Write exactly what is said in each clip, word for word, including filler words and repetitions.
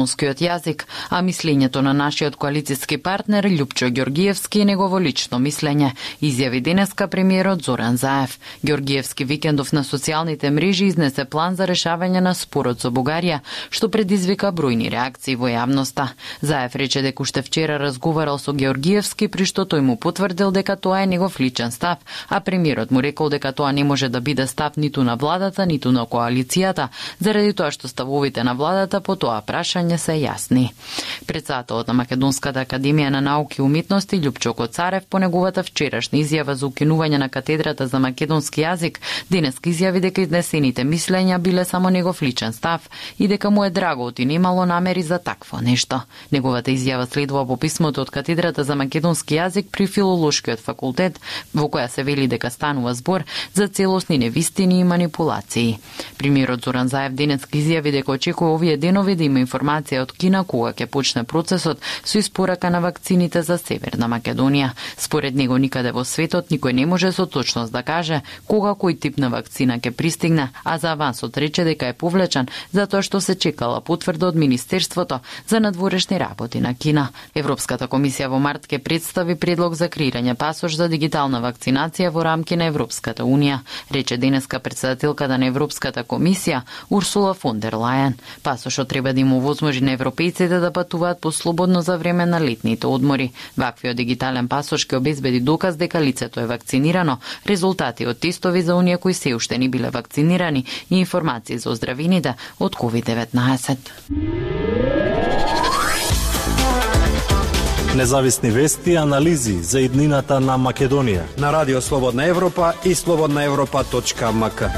македонскиот јазик, а мислењето на нашиот коалицијски партнер Љупчо Ѓоргиевски е негово лично мислење, изјави денеска премиерот Зоран Заев. Ѓоргиевски викендов на социјалните мрежи изнесе план за решавање на спорот со Бугарија, што предизвика бројни реакции во јавноста. Заев рече дека уште вчера разговарал со Ѓоргиевски, при што тој му потврдил дека тоа е негов личен став, а премиерот му рекол дека тоа не може да биде став ниту на владата, ниту на коалицијата, заради тоа што ставовите на владата по тоа прашање се јасни. Председателот на Македонската академија на науки и уметности Љупчо Коцарев по неговата вчерашна изјава за укинување на катедрата за македонски јазик денеска изјави дека изнесените мислења биле само негов личен став и дека му е драго и немало намери за такво нешто. Неговата изјава следува по писмото од катедрата за македонски јазик при Филолошкиот факултет, во која се вели дека станува збор за целосни невистини и манипулации. Премиерот Зоран Заев денеска изјави дека очекува овие денови да има информација од Кина кога ќе почне процесот со испорака на вакцините за Северна Македонија. Според него никаде во светот никој не може со точност да каже кога кој тип на вакцина ќе пристигне, а за авансот рече дека е повлечен затоа што се чекала потврда од Министерството за надворешни работи на Кина. Европската комисија во март ќе представи предлог за креирање пасош за дигитална вакцинација во рамки на Европската унија, рече денеска председателката на Европската комисија Урсула фон дер Лајен. Пасошот треба да им овозможи на европејците да патуваат послободно за време на летните одмори. Ваквиот дигитален пасош ќе обезбеди доказ дека лицето е вакцинирано, резултати од тестови за оние кои се уште не биле вакцинирани и информации за оздравените од ковид деветнаесет. Независни вести и анализи за иднината на Македонија на Радио Слободна Европа и слободна европа точка ем ка.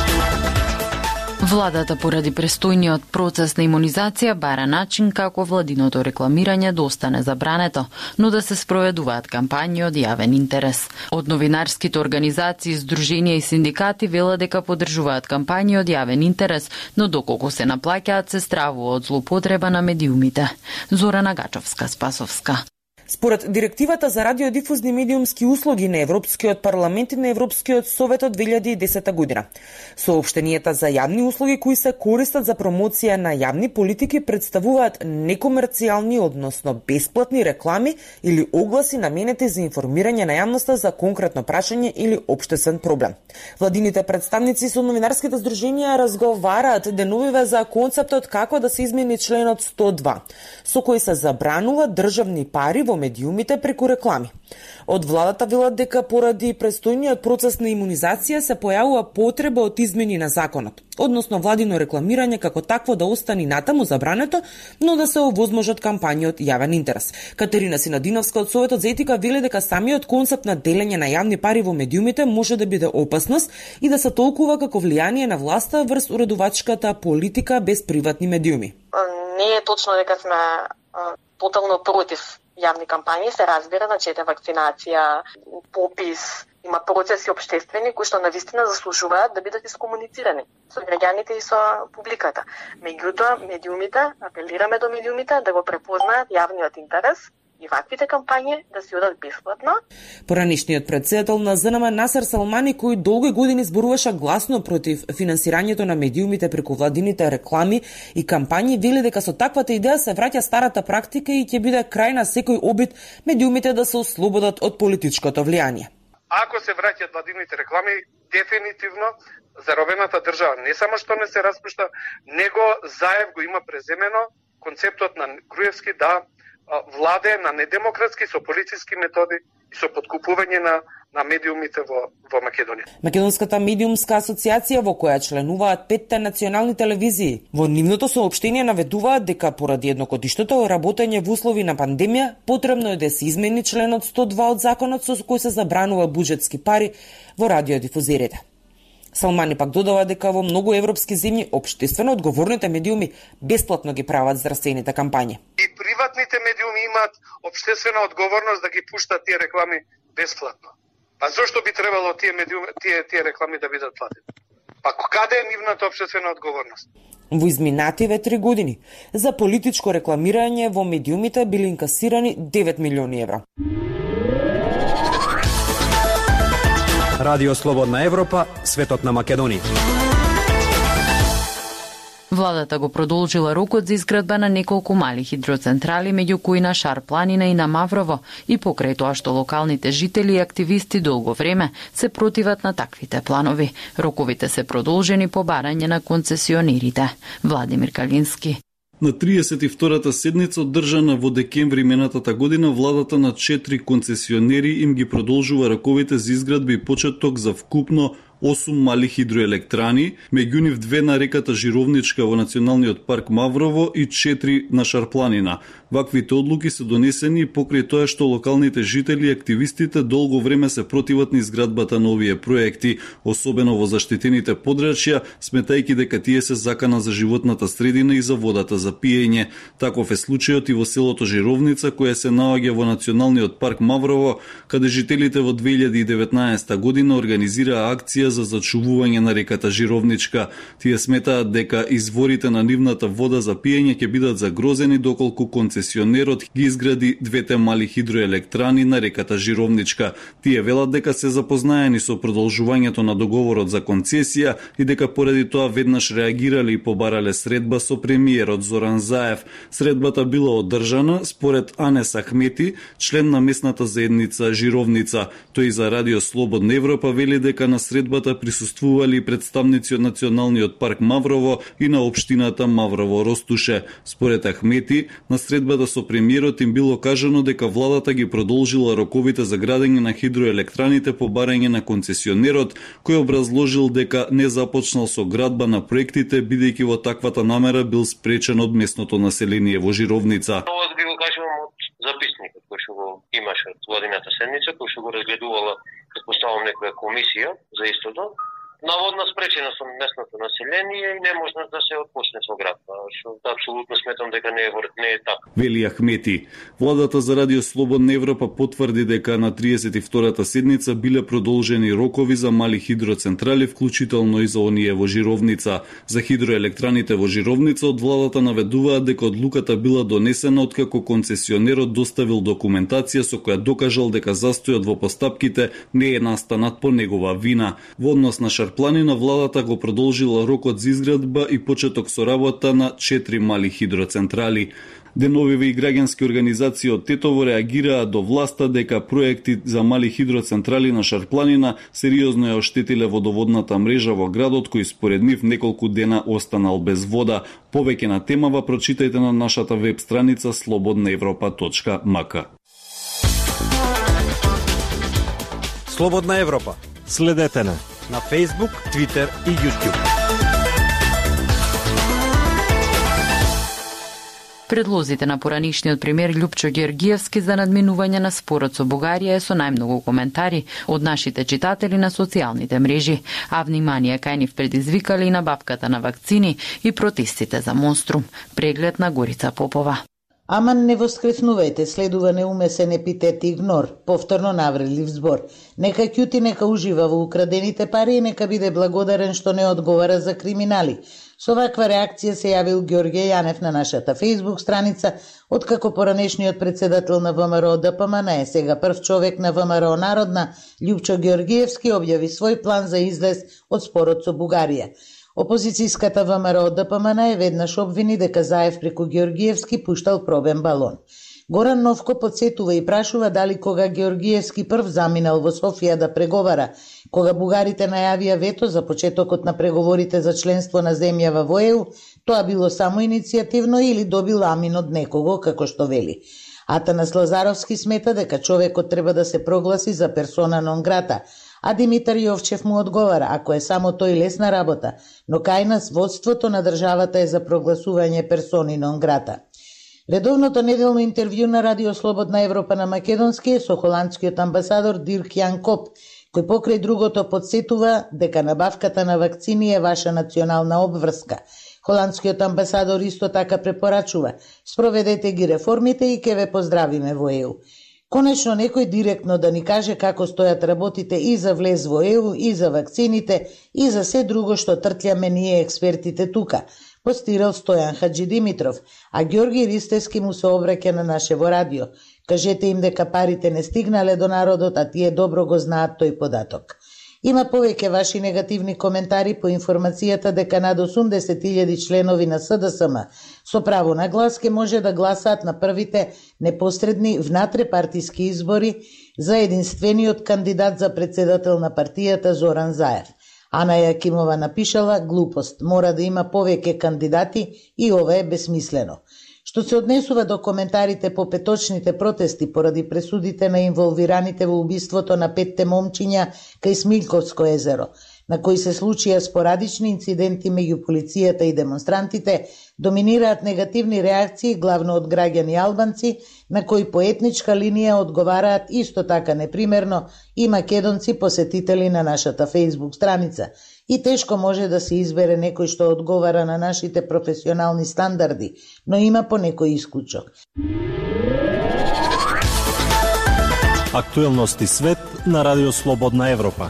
Владата поради престојниот процес на имунизација бара начин како владиното рекламирање да остане забрането, но да се спроведуваат кампањи од јавен интерес. Од новинарските организации, здруженија и синдикати велат дека поддржуваат кампањи од јавен интерес, но доколку се наплаќаат се стравува од злоупотреба на медиумите. Зорана Гачовска-Спасовска. Според директивата за радиодифузни медиумски услуги на Европскиот парламент и на Европскиот совет од две илјади и десета година, соопштенијата за јавни услуги кои се користат за промоција на јавни политики представуваат некомерцијални, односно бесплатни реклами или огласи наменети за информирање на јавноста за конкретно прашање или општествен проблем. Владините представници со новинарските здруженија разговараат деновиве за концептот како да се измени членот сто два, со кој се забранува државни пари во медиумите преку реклами. Од владата велат дека поради престојниот процес на имунизација се појавува потреба од измени на законот, односно владино рекламирање како такво да остане натаму забрането, но да се овозможат кампањи од јавен интерес. Катерина Синадиновска од Советот за етика вели дека самиот концепт на делење на јавни пари во медиумите може да биде опасност и да се толкува како влијание на власта врз уредувачката политика без приватни медиуми. Не е точно дека сме тотално против јавни кампањи, се разбира, значи ете вакцинација, попис, има процеси општествени кои што навистина заслужуваат да бидат искомуницирани со граѓаните и со публиката. Меѓутоа, медиумите, апелираме до медиумите да го препознаат јавниот интерес и ваквите кампањи да се одат бесплатно. Поранишниот председател на З Н М Насер Салмани, кој долги години зборуваше гласно против финансирањето на медиумите преку владините реклами и кампањи, вели дека со таквата идеја се враќа старата практика и ќе биде крај на секој обид медиумите да се ослободат од политичкото влијание. Ако се враќаат владините реклами, дефинитивно заробената држава не само што не се распушта, него Заев го има преземено концептот на Груевски да владе на недемократски со полициски методи и со подкупување на на медиумите во во Македонија. Македонската медиумска асоциација, во која членуваат петте национални телевизии, во нивното соопштение наведуваат дека поради едногодишното работење во услови на пандемија потребно е да се измени членот сто два од законот со кој се забранува буџетски пари во радиодифузерите. Салмани пак додава дека во многу европски земји општествено одговорните медиуми бесплатно ги прават здравствените кампањи. И приватните медиуми имаат општествена одговорност да ги пуштат тие реклами бесплатно. А зошто би требало тие медиуми, тие тие реклами да бидат платени? Па каде е нивната општествена одговорност? Во изминативе три години за политичко рекламирање во медиумите били инкасирани девет милиони евра. Радио Слободна Европа, светот на Македонија. Владата го продолжила рокот за изградба на неколку мали хидроцентрали, меѓу кои на Шар планина и на Маврово, и покрај тоа што локалните жители и активисти долго време се противат на таквите планови. Роковите се продолжени по барање на концесионерите. Владимир Калински. На триесет и втората седница одржана во декември минатата година, владата на четири концесионери им ги продолжува раковите за изградба и почеток за вкупно осум мали хидроелектрани, меѓу нив две на реката Жировничка во Националниот парк Маврово и четири на Шарпланина. Ваквите одлуки се донесени покрај тоа што локалните жители и активистите долго време се противат на изградбата на овие проекти, особено во заштитените подрачја, сметајќи дека тие се закана за животната средина и за водата за пиење. Таков е случајот и во селото Жировница, кое се наоѓа во Националниот парк Маврово, каде жителите во две илјади и деветнаесета година организираа акција за зачувување на реката Жировничка. Тие сметаат дека изворите на нивната вода за пиење ќе бидат загрозени доколку концесионерот ги изгради двете мали хидроелектрани на реката Жировничка. Тие велат дека се запознаени со продолжувањето на договорот за концесија и дека поради тоа веднаш реагирале и побарале средба со премиерот Зоран Заев. Средбата била одржана според Анес Ахмети, член на местната заедница Жировница. Тој за Радио Слободна Европа вели дека на средбата присуствували представници од Националниот парк Маврово и на општината Маврово Ростуше. Според Ахмети, на средбата со премиерот им било кажано дека владата ги продолжила роковите за градење на хидроелектраните по барање на концесионерот, кој образложил дека не започнал со градба на проектите, бидејќи во таквата намера бил спречен од местното население во Жировница. Ова би го кажувам од записникот кој што го имаше од владината седница, кој што го разгледувала, предпоставам, некоја комисија за истото. Наводна спречена со местното население и не можна да се отпочне со градба, што апсолутно сметам дека не е не е така. Вели Ахмети. Владата за Радио Слободна Европа потврди дека на триесет и втората седница биле продолжени рокови за мали хидроцентрали, вклучително и за оние во Жировница. За хидроелектраните во Жировница од владата наведуваат дека одлуката била донесена откако концесионерот доставил документација со која докажал дека застојот во постапките не е настанат по негова вина. Во однос на Шарпланина, владата го продолжила рокот за изградба и почеток со работа на четири мали хидроцентрали. Деновиве и граѓански организации од Тетово реагираа до власта дека проекти за мали хидроцентрали на Шарпланина сериозно ја оштетиле водоводната мрежа во градот, кој според нив неколку дена останал без вода. Повеќе на темава прочитајте на нашата веб страница слободна европа точка м к. Слободна Европа. Следете на на Facebook, Twitter и YouTube. Предлозите на поранишниот премиер Љупчо Георгиевски за надминување на спорот со Бугарија е со најмногу коментари од нашите читатели на социјалните мрежи, а внимание кај нив предизвикале и набавката на вакцини и протестите за Монструм. Преглед на Горица Попова. Аман не воскреснувајте, следува неумесен епитет и игнор, повторно навредлив збор. Нека ќути, нека ужива во украдените пари и нека биде благодарен што не одговара за криминали. Со ваква реакција се јавил Ѓорѓе Јанев на нашата Facebook страница, откако поранешниот председател на ВМРО ДПМН е сега прв човек на ВМРО Народна, Љупчо Георгиевски објави свој план за излез од спорот со Бугарија. Опозицијската ВМРО ДПМН е веднаш обвини дека Заев преку Георгиевски пуштал пробен балон. Горан Новко подсетува и прашува дали кога Георгиевски прв заминал во Софија да преговара, кога бугарите најавија вето за почетокот на преговорите за членство на земјава во Е У, тоа било само иницијативно или добил амин од некого, како што вели. Атанас Лазаровски смета дека човекот треба да се прогласи за персона нон грата, а Димитар Јовчев му одговара, ако е само тој лесна работа, но кај нас водството на државата е за прогласување персони нон грата. Редовното неделно интервју на Радио Слободна Европа на македонски е со холандскиот амбасадор Дирк Јан Коп, кој покрај другото подсетува дека набавката на вакцини е ваша национална обврска. Холандскиот амбасадор исто така препорачува: спроведете ги реформите и ќе ве поздравиме во Е У. Конечно некој директно да ни каже како стојат работите и за влез во Е У, и за вакцините, и за се друго што тртљаме ние експертите тука, постирал Стојан Хаджи Димитров, а Ѓорги Ристевски му се обраќа на нашево радио. Кажете им дека парите не стигнале до народот, а тие добро го знаат тој податок. Има повеќе ваши негативни коментари по информацијата дека над осумдесет илјади членови на С Д С М со право на глас ке може да гласаат на првите непосредни внатре-партиски избори за единствениот кандидат за председател на партијата Зоран Заев. Ана Јакимова напишала: глупост, мора да има повеќе кандидати и ова е безсмислено. Што се однесува до коментарите по петочните протести поради пресудите на инволвираните во убиството на петте момчиња кај Смилковско езеро, на кои се случија спорадични инциденти меѓу полицијата и демонстрантите, доминираат негативни реакции главно од граѓани албанци, на кои по етничка линија одговараат исто така непримерно и македонци посетители на нашата Facebook страница. И тешко може да се избере некој што одговара на нашите професионални стандарди, но има по некој исклучок. Актуелности свет на Радио Слободна Европа.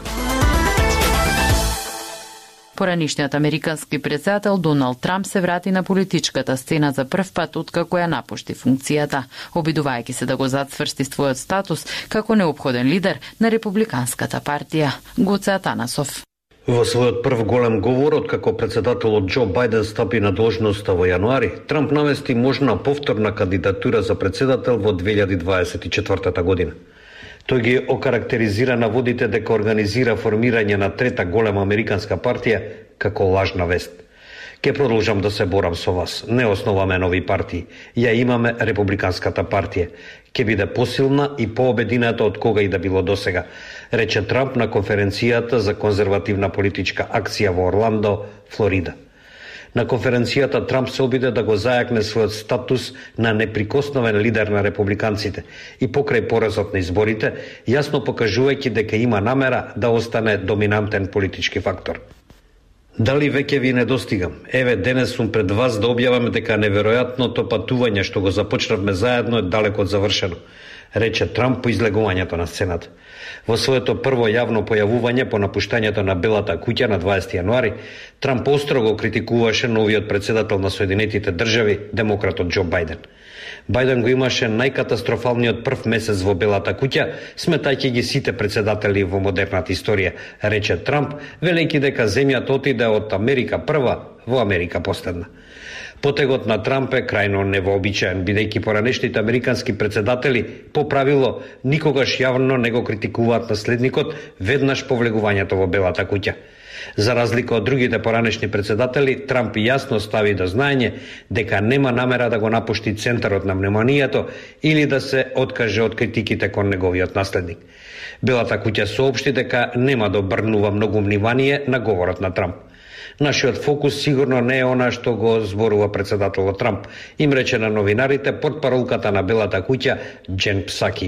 Поранишниот американски претседател Доналд Трамп се врати на политичката сцена за прв пат откако ја напушти функцијата, обидувајќи се да го зацврсти својот статус како неопходен лидер на републиканската партија. Гоце Атанасов. Во својот прв голем говор, откако председателот Џо Бајден стапи на должноста во јануари, Трамп навести можна повторна кандидатура за председател во две илјади дваесет и четвртата година. Тој ги окарактеризира наводите дека организира формирање на трета голема американска партија како лажна вест. Ке продолжам да се борам со вас. Не основаме нови партии. Ја имаме републиканската партија. Ке биде посилна и пообедината од кога и да било досега, рече Трамп на конференцијата за конзервативна политичка акција во Орландо, Флорида. На конференцијата Трамп се обиде да го зајакне својот статус на неприкосновен лидер на републиканците и покрај поразот на изборите, јасно покажувајќи дека има намера да остане доминантен политички фактор. Дали веќе ви недостигам? Еве, денес сум пред вас да објавам дека неверојатното патување што го започнавме заедно е далеко од завршено, рече Трамп по излегувањето на сцената. Во своето прво јавно појавување по напуштањето на Белата куќа на дваесети јануари, Трамп остро го критикуваше новиот председател на Соединетите држави, демократот Џо Бајден. Бајден го имаше најкатастрофалниот прв месец во Белата куќа, сметајќи ги сите председатели во модерната историја, рече Трамп, велејќи дека земјата отиде од Америка прва во Америка последна. Потегот на Трамп е крајно невообичаен, бидејќи поранешните американски председатели по правило никогаш јавно не го критикуваат наследникот веднаш по влегувањето во Белата куќа. За разлика од другите поранешни председатели, Трамп јасно стави до знаење дека нема намера да го напушти центарот на вниманието или да се откаже од критиките кон неговиот наследник. Белата куќа соопшти дека нема да обрнува многу внимание на говорот на Трамп. Нашиот фокус сигурно не е она што го зборува председателот Трамп, им рече на новинарите портпаролката на Белата куќа Џен Псаки.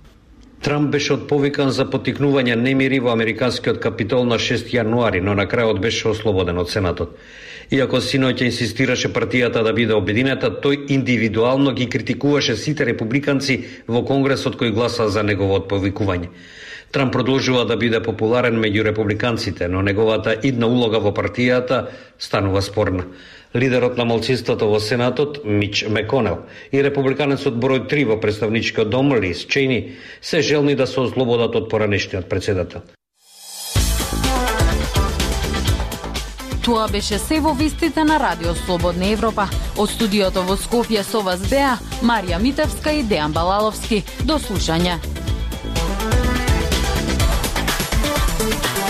Трамп беше отповикан за поттикнување немири во американскиот капитол на шести јануари, но на крајот беше ослободен од Сенатот. Иако синоќа инсистираше партијата да биде обединета, тој индивидуално ги критикуваше сите републиканци во Конгресот кои гласаа за негово отповикување. Трамп продолжува да биде популарен меѓу републиканците, но неговата идна улога во партијата станува спорна. Лидерот на малцинството во Сенатот, Мич Меконел, и републиканецот број три во представничкиот дом, Лиз Чейни, се желни да се ослободат од поранешниот председател. Тоа беше се во вестите на Радио Слободна Европа. Од студиото во Скопје со вас беа Марија Митевска и Дејан Балаловски. До слушање.